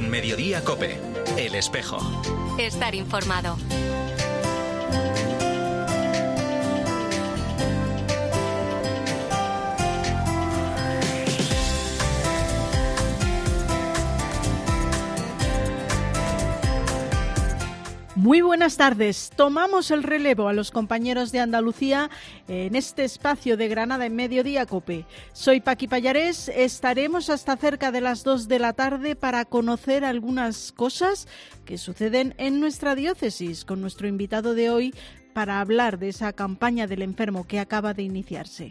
En Mediodía COPE, El Espejo. Estar informado. Muy buenas tardes. Tomamos el relevo a los compañeros de Andalucía en este espacio de Granada en Mediodía COPE. Soy Paqui Pallarés. Estaremos hasta cerca de las 2 de la tarde para conocer algunas cosas que suceden en nuestra diócesis con nuestro invitado de hoy para hablar de esa campaña del enfermo que acaba de iniciarse.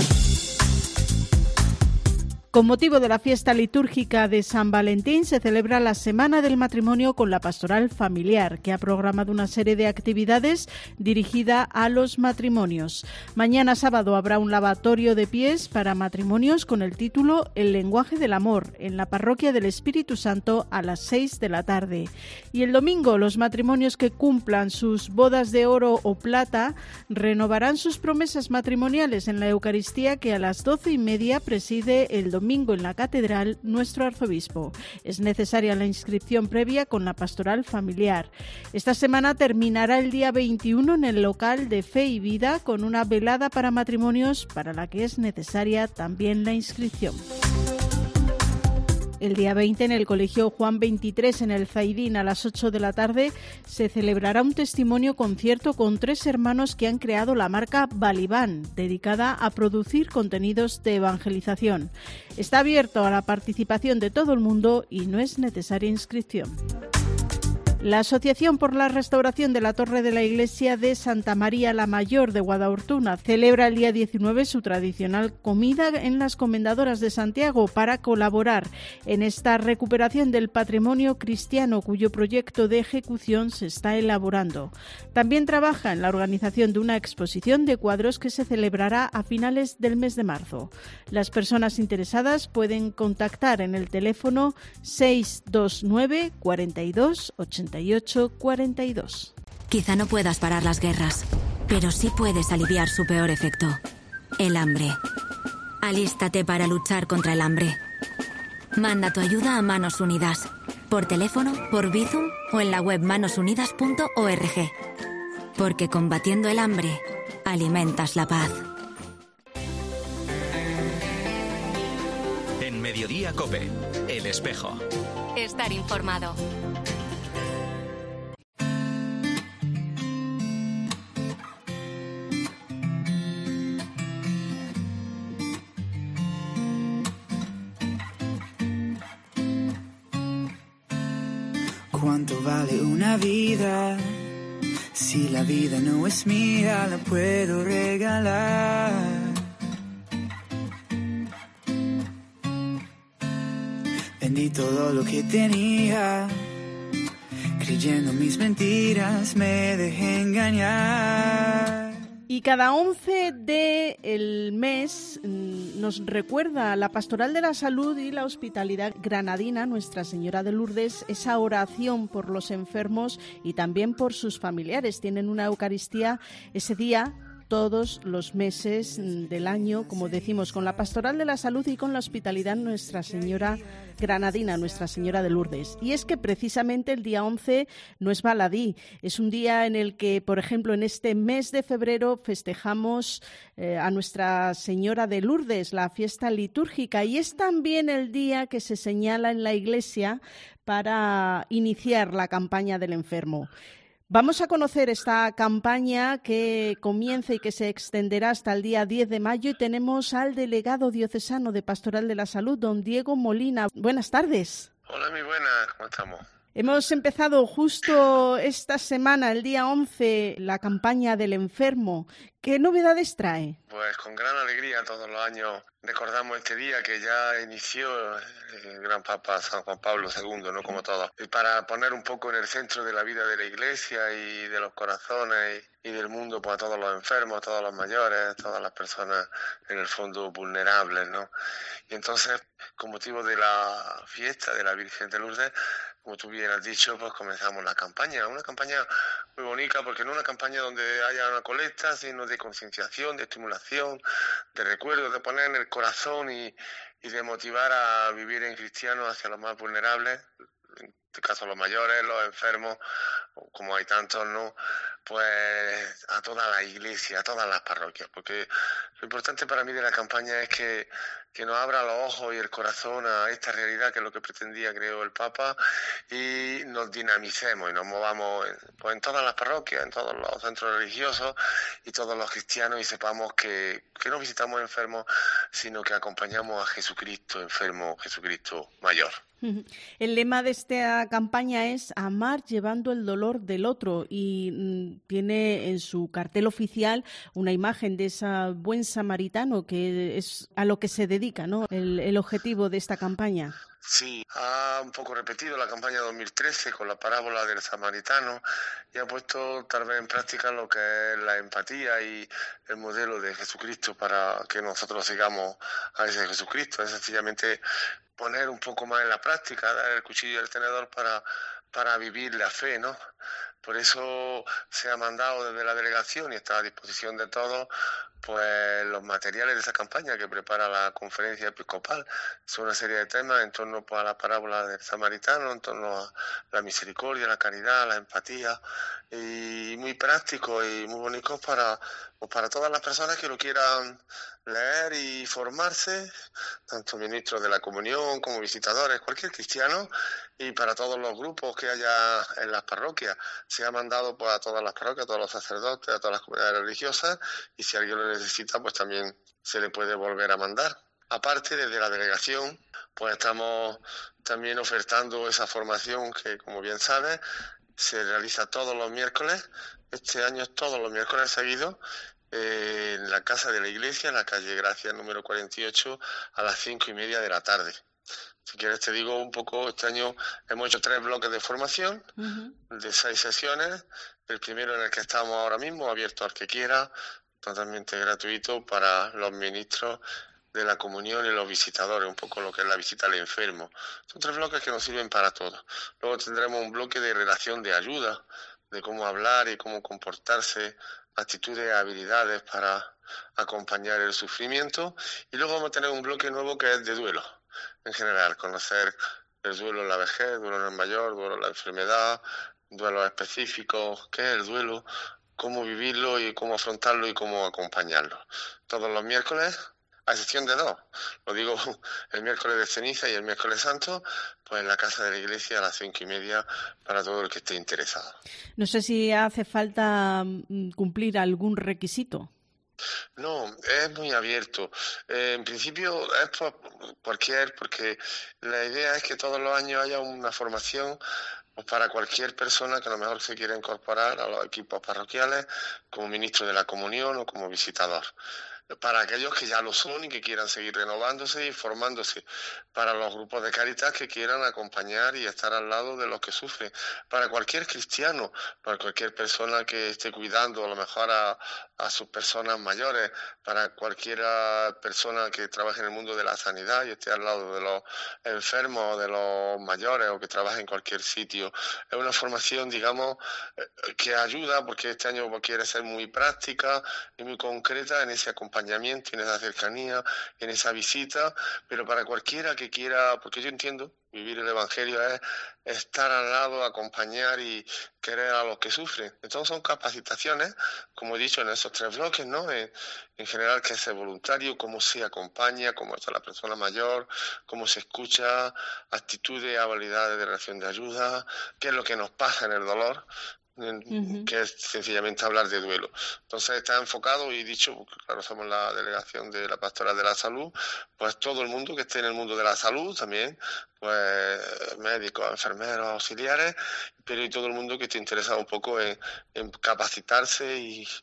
Con motivo de la fiesta litúrgica de San Valentín se celebra la Semana del Matrimonio con la Pastoral Familiar, que ha programado una serie de actividades dirigida a los matrimonios. Mañana sábado habrá un lavatorio de pies para matrimonios con el título El lenguaje del amor en la Parroquia del Espíritu Santo a las 6 de la tarde. Y el domingo los matrimonios que cumplan sus bodas de oro o plata renovarán sus promesas matrimoniales en la Eucaristía que a las 12:30 preside el domingo en la Catedral nuestro arzobispo. Es necesaria la inscripción previa con la Pastoral Familiar. Esta semana terminará el día 21 en el local de Fe y Vida con una velada para matrimonios para la que es necesaria también la inscripción. El día 20 en el Colegio Juan 23 en el Zaidín a las 8 de la tarde se celebrará un testimonio concierto con 3 hermanos que han creado la marca Balibán, dedicada a producir contenidos de evangelización. Está abierto a la participación de todo el mundo y no es necesaria inscripción. La Asociación por la Restauración de la Torre de la Iglesia de Santa María la Mayor de Guadalhortuna celebra el día 19 su tradicional comida en las Comendadoras de Santiago para colaborar en esta recuperación del patrimonio cristiano cuyo proyecto de ejecución se está elaborando. También trabaja en la organización de una exposición de cuadros que se celebrará a finales del mes de marzo. Las personas interesadas pueden contactar en el teléfono 629 42 88 42. Quizá no puedas parar las guerras, pero sí puedes aliviar su peor efecto, el hambre. Alístate para luchar contra el hambre. Manda tu ayuda a Manos Unidas, por teléfono, por Bizum o en la web manosunidas.org. Porque combatiendo el hambre, alimentas la paz. En Mediodía COPE, El Espejo. Estar informado. ¿Cuánto vale una vida? Si la vida no es mía, la puedo regalar. Vendí todo lo que tenía, creyendo mis mentiras, me dejé engañar. Y cada 11 del mes nos recuerda la Pastoral de la Salud y la Hospitalidad Granadina, Nuestra Señora de Lourdes, esa oración por los enfermos y también por sus familiares. Tienen una Eucaristía ese día todos los meses del año, como decimos, con la Pastoral de la Salud y con la Hospitalidad Nuestra Señora Granadina, Nuestra Señora de Lourdes. Y es que precisamente el día 11 no es baladí, es un día en el que, por ejemplo, en este mes de febrero festejamos a Nuestra Señora de Lourdes, la fiesta litúrgica, y es también el día que se señala en la Iglesia para iniciar la campaña del enfermo. Vamos a conocer esta campaña que comienza y que se extenderá hasta el día 10 de mayo y tenemos al delegado diocesano de Pastoral de la Salud, don Diego Molina. Buenas tardes. Hola, muy buenas, ¿cómo estamos? Hemos empezado justo esta semana, el día 11, la campaña del enfermo. ¿Qué novedades trae? Pues con gran alegría todos los años recordamos este día que ya inició el gran Papa San Juan Pablo II, ¿no? Como todos. Y para poner un poco en el centro de la vida de la Iglesia y de los corazones y del mundo, pues a todos los enfermos, a todos los mayores, a todas las personas en el fondo vulnerables, ¿no? Y entonces, con motivo de la fiesta de la Virgen de Lourdes, como tú bien has dicho, pues comenzamos la campaña. Una campaña muy bonita porque no una campaña donde haya una colecta, sino de concienciación, de estimulación, de recuerdo, de poner en el corazón y de motivar a vivir en cristiano hacia los más vulnerables, este caso los mayores, los enfermos, como hay tantos, ¿no? Pues a toda la iglesia, a todas las parroquias, porque lo importante para mí de la campaña es que nos abra los ojos y el corazón a esta realidad, que es lo que pretendía, creo, el Papa, y nos dinamicemos y nos movamos pues en todas las parroquias, en todos los centros religiosos y todos los cristianos, y sepamos que no visitamos enfermos, sino que acompañamos a Jesucristo enfermo, Jesucristo mayor. El lema de esta campaña es amar llevando el dolor del otro, y tiene en su cartel oficial una imagen de ese buen samaritano, que es a lo que se dedica, ¿no? El objetivo de esta campaña. Sí, ha un poco repetido la campaña 2013 con la parábola del samaritano y ha puesto tal vez en práctica lo que es la empatía y el modelo de Jesucristo para que nosotros sigamos a ese Jesucristo. Es sencillamente poner un poco más en la práctica, dar el cuchillo y el tenedor para vivir la fe, ¿no? Por eso se ha mandado desde la delegación y está a disposición de todos pues los materiales de esa campaña que prepara la conferencia episcopal. Son una serie de temas en torno pues, a la parábola del samaritano, en torno a la misericordia, la caridad, la empatía, y muy prácticos y muy bonitos para todas las personas que lo quieran leer y formarse, tanto ministros de la comunión como visitadores, cualquier cristiano, y para todos los grupos que haya en las parroquias. Se ha mandado pues, a todas las parroquias, a todos los sacerdotes, a todas las comunidades religiosas, y si alguien lo necesita, pues también se le puede volver a mandar. Aparte, desde la delegación, pues estamos también ofertando esa formación que, como bien sabes, se realiza todos los miércoles. Este año es todos los miércoles seguidos, en la casa de la iglesia, en la calle Gracia número 48, a las 5:30 de la tarde. Si quieres te digo un poco, este año hemos hecho 3 bloques de formación, de 6 sesiones. El primero en el que estamos ahora mismo, abierto al que quiera, totalmente gratuito para los ministros de la comunión y los visitadores, un poco lo que es la visita al enfermo. Son 3 bloques que nos sirven para todo. Luego tendremos un bloque de relación de ayuda, de cómo hablar y cómo comportarse, actitudes, habilidades para acompañar el sufrimiento. Y luego vamos a tener un bloque nuevo que es de duelo, en general, conocer el duelo en la vejez, duelo en el mayor, duelo en la enfermedad, duelos específicos, qué es el duelo, cómo vivirlo y cómo afrontarlo y cómo acompañarlo. Todos los miércoles, a excepción de 2, lo digo, el miércoles de ceniza y el miércoles santo, pues en la casa de la iglesia a las 5:30 para todo el que esté interesado. No sé si hace falta cumplir algún requisito. No, es muy abierto. En principio es porque la idea es que todos los años haya una formación pues, para cualquier persona que a lo mejor se quiera incorporar a los equipos parroquiales como ministro de la comunión o como visitador. Para aquellos que ya lo son y que quieran seguir renovándose y formándose, para los grupos de caridad que quieran acompañar y estar al lado de los que sufren, para cualquier cristiano, para cualquier persona que esté cuidando a lo mejor a sus personas mayores, para cualquier persona que trabaje en el mundo de la sanidad y esté al lado de los enfermos o de los mayores o que trabaje en cualquier sitio. Es una formación, digamos, que ayuda porque este año quiere ser muy práctica y muy concreta en ese acompañamiento, en esa cercanía, en esa visita, pero para cualquiera que quiera, porque yo entiendo, vivir el Evangelio es estar al lado, acompañar y querer a los que sufren. Entonces son capacitaciones, como he dicho, en esos 3 bloques, ¿no? En general, que es el voluntario, cómo se acompaña, cómo está la persona mayor, cómo se escucha, actitudes, habilidades de relación de ayuda, qué es lo que nos pasa en el dolor, que es sencillamente hablar de duelo. Entonces está enfocado y dicho, porque claro, somos la delegación de la Pastoral de la Salud, pues todo el mundo que esté en el mundo de la salud también, pues médicos, enfermeros, auxiliares, pero y todo el mundo que esté interesado un poco en capacitarse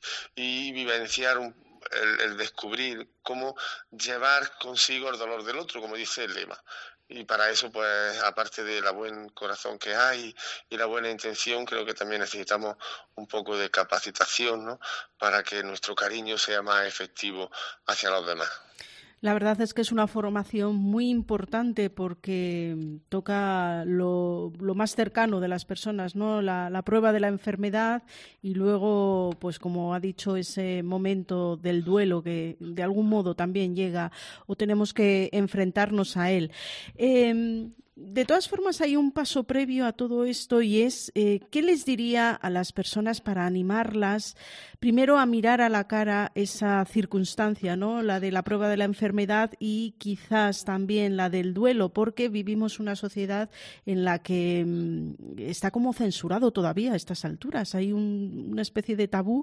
y vivenciar el descubrir cómo llevar consigo el dolor del otro, como dice el lema. Y para eso, pues, aparte de la buen corazón que hay y la buena intención, creo que también necesitamos un poco de capacitación, ¿no? Para que nuestro cariño sea más efectivo hacia los demás. La verdad es que es una formación muy importante porque toca lo más cercano de las personas, ¿no? La prueba de la enfermedad y luego, pues como ha dicho, ese momento del duelo que de algún modo también llega o tenemos que enfrentarnos a él. De todas formas, hay un paso previo a todo esto y es ¿qué les diría a las personas para animarlas primero a mirar a la cara esa circunstancia, ¿no? La de la prueba de la enfermedad y quizás también la del duelo, porque vivimos una sociedad en la que está como censurado todavía a estas alturas. Hay una especie de tabú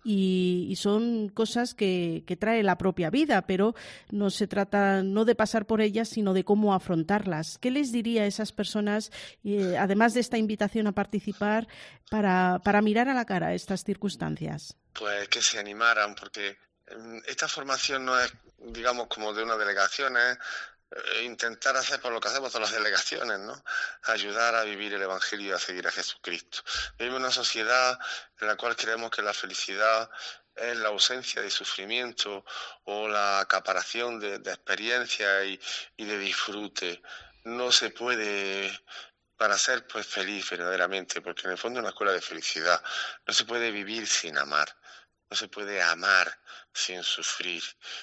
y son cosas que trae la propia vida, pero no se trata no de pasar por ellas, sino de cómo afrontarlas. ¿Qué les diría a esas personas, además de esta invitación a participar, para mirar a la cara estas circunstancias? Pues que se animaran, porque esta formación no es, digamos, como de una delegación, es intentar hacer por lo que hacemos todas las delegaciones, ¿no? Ayudar a vivir el Evangelio y a seguir a Jesucristo. Vivimos una sociedad en la cual creemos que la felicidad es la ausencia de sufrimiento o la acaparación de experiencia y de disfrute. No se puede, para ser pues feliz verdaderamente, porque en el fondo es una escuela de felicidad. No se puede vivir sin amar, no se puede amar sin sufrir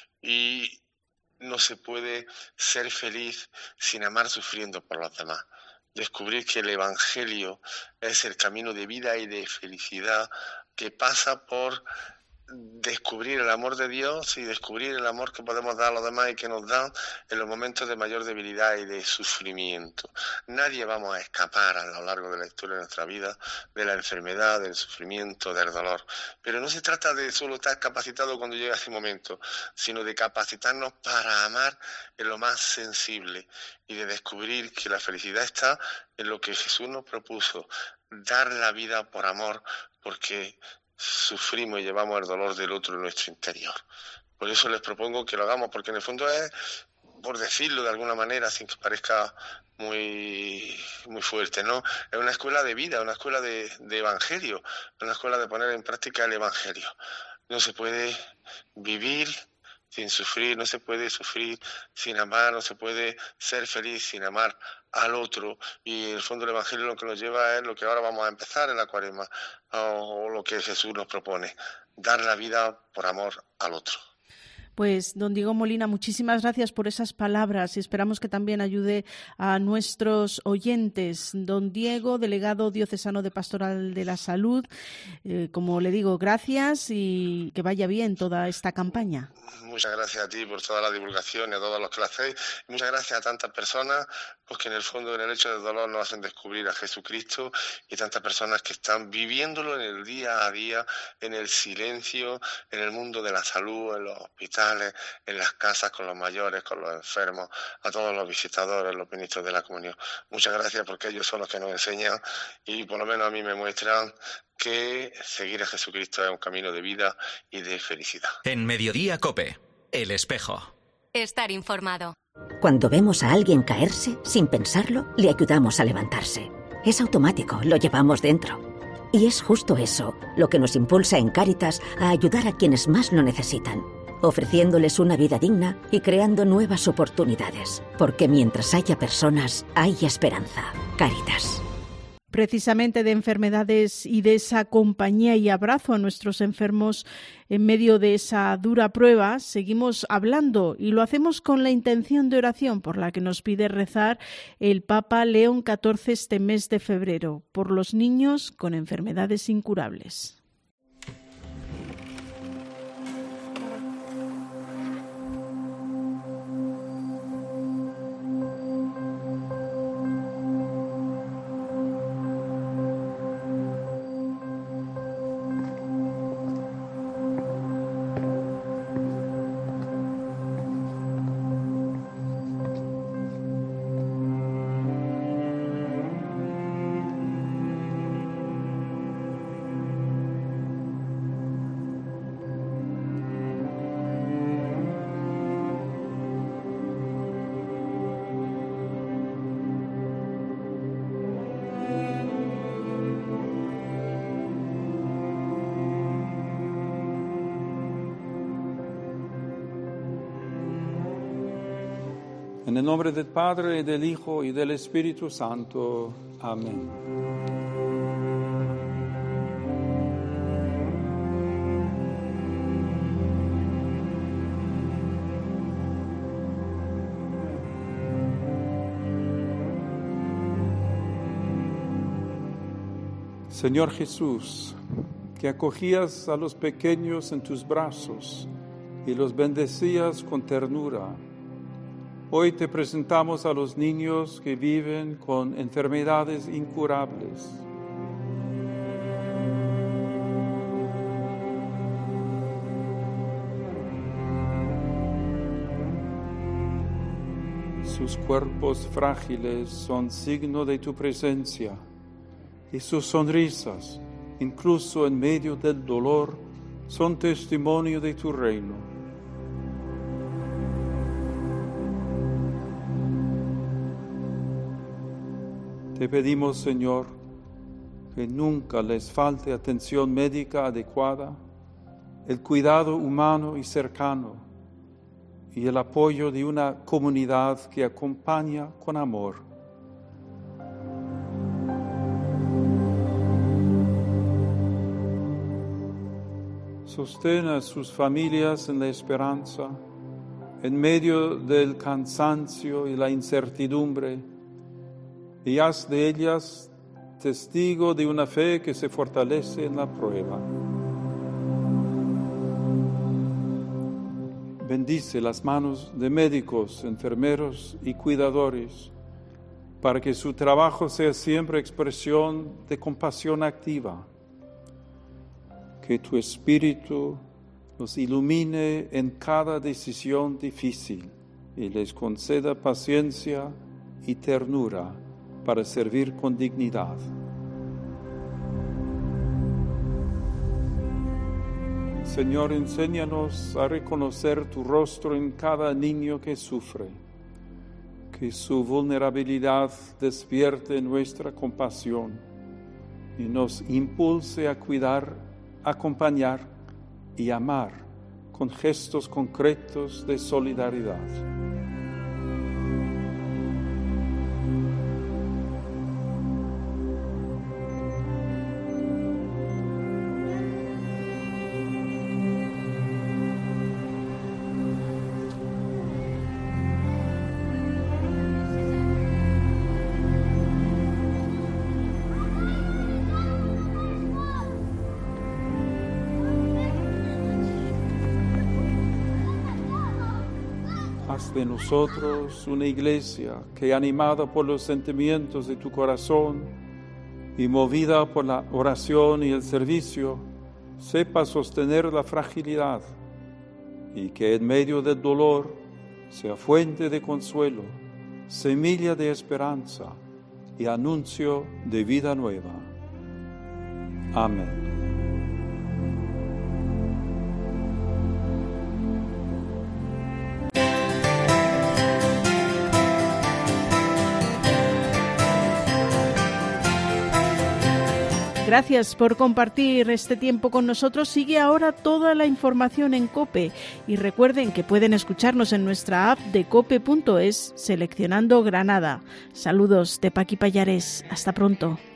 y no se puede ser feliz sin amar sufriendo por los demás. Descubrir que el Evangelio es el camino de vida y de felicidad que pasa por descubrir el amor de Dios y descubrir el amor que podemos dar a los demás y que nos dan en los momentos de mayor debilidad y de sufrimiento. Nadie vamos a escapar a lo largo de la historia de nuestra vida de la enfermedad, del sufrimiento, del dolor. Pero no se trata de solo estar capacitado cuando llega ese momento, sino de capacitarnos para amar en lo más sensible y de descubrir que la felicidad está en lo que Jesús nos propuso, dar la vida por amor, porque sufrimos y llevamos el dolor del otro en nuestro interior. Por eso les propongo que lo hagamos, porque en el fondo es, por decirlo de alguna manera, sin que parezca muy fuerte, ¿no? Es una escuela de vida, una escuela de evangelio, una escuela de poner en práctica el evangelio. No se puede vivir sin sufrir, no se puede sufrir sin amar, no se puede ser feliz sin amar al otro. Y en el fondo el Evangelio lo que nos lleva es lo que ahora vamos a empezar en la Cuaresma, o lo que Jesús nos propone, dar la vida por amor al otro. Pues, don Diego Molina, muchísimas gracias por esas palabras y esperamos que también ayude a nuestros oyentes. Don Diego, delegado diocesano de Pastoral de la Salud, como le digo, gracias y que vaya bien toda esta campaña. Muchas gracias a ti por toda la divulgación y a todos los que lo hacéis. Muchas gracias a tantas personas pues que en el fondo, en el hecho del dolor, nos hacen descubrir a Jesucristo, y tantas personas que están viviéndolo en el día a día, en el silencio, en el mundo de la salud, en los hospitales, en las casas, con los mayores, con los enfermos, a todos los visitadores, los ministros de la comunión. Muchas gracias, porque ellos son los que nos enseñan y por lo menos a mí me muestran que seguir a Jesucristo es un camino de vida y de felicidad. En Mediodía COPE, El Espejo. Estar informado. Cuando vemos a alguien caerse, sin pensarlo, le ayudamos a levantarse. Es automático, lo llevamos dentro. Y es justo eso lo que nos impulsa en Cáritas a ayudar a quienes más lo necesitan, ofreciéndoles una vida digna y creando nuevas oportunidades. Porque mientras haya personas, hay esperanza. Cáritas. Precisamente de enfermedades y de esa compañía y abrazo a nuestros enfermos en medio de esa dura prueba, seguimos hablando y lo hacemos con la intención de oración por la que nos pide rezar el Papa León XIV este mes de febrero, por los niños con enfermedades incurables. En el nombre del Padre, y del Hijo, y del Espíritu Santo. Amén. Señor Jesús, que acogías a los pequeños en tus brazos y los bendecías con ternura, hoy te presentamos a los niños que viven con enfermedades incurables. Sus cuerpos frágiles son signo de tu presencia y sus sonrisas, incluso en medio del dolor, son testimonio de tu reino. Te pedimos, Señor, que nunca les falte atención médica adecuada, el cuidado humano y cercano, y el apoyo de una comunidad que acompaña con amor. Sostén a sus familias en la esperanza, en medio del cansancio y la incertidumbre, y haz de ellas testigo de una fe que se fortalece en la prueba. Bendice las manos de médicos, enfermeros y cuidadores, para que su trabajo sea siempre expresión de compasión activa. Que tu Espíritu los ilumine en cada decisión difícil y les conceda paciencia y ternura para servir con dignidad. Señor, enséñanos a reconocer tu rostro en cada niño que sufre, que su vulnerabilidad despierte nuestra compasión y nos impulse a cuidar, acompañar y amar con gestos concretos de solidaridad. Haz de nosotros una iglesia que, animada por los sentimientos de tu corazón y movida por la oración y el servicio, sepa sostener la fragilidad y que en medio del dolor sea fuente de consuelo, semilla de esperanza y anuncio de vida nueva. Amén. Gracias por compartir este tiempo con nosotros. Sigue ahora toda la información en COPE y recuerden que pueden escucharnos en nuestra app de cope.es seleccionando Granada. Saludos de Paqui Pallares. Hasta pronto.